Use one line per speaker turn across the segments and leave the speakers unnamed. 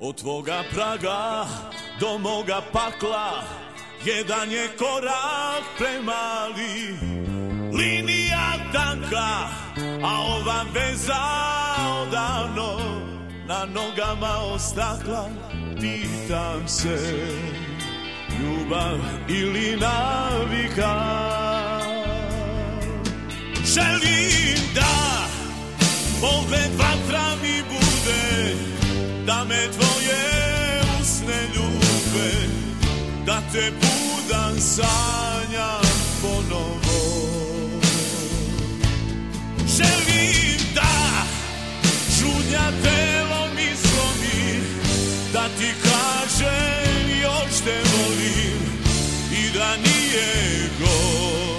Od tvoga praga do moga pakla jedan je korak premali. Linija tanka, a ova veza odavno na nogama ostakla. Pitam se, ljubav ili navika? Želim da pogled vatra mi bude, da me tvoje usne ljube, da te budan sanjam ponovo. Želim da žudnja telo mi slomi, da ti kažem još te volim i da nije gotovo.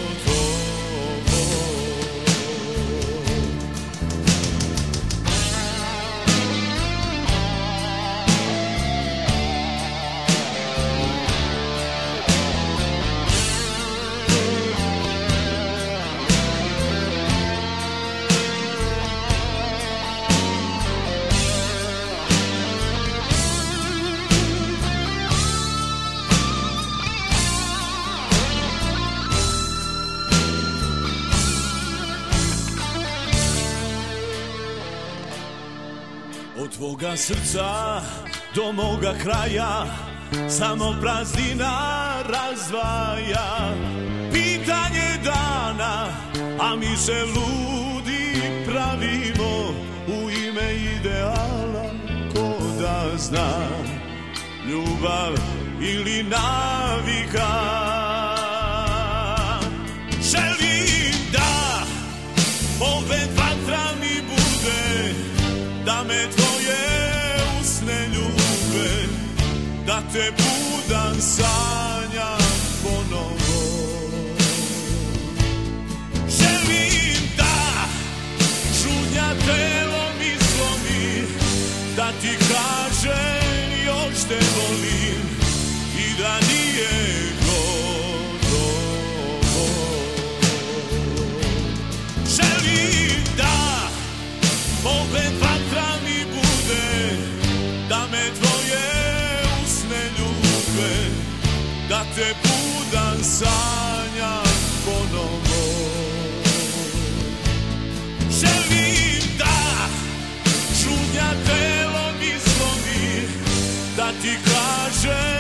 Od tvoga srca do moga kraja samo praznina razdvaja. Pitanje dana, a mi se ludi pravimo u ime ideala. Ko da zna, ljubav ili navika? Želim da pogled vatra mi bude, da me tvoje usne ljube, da te budan sanjam ponovo. Želim da žudnja telo mi slomi, da ti kažem još te volim i da nije gotovo. Želim da pogled vatra mi bude, da me tvoje usne ljube, da te budan sanjam ponovo. Želim da žudnja telo mi slomi, da ti kažem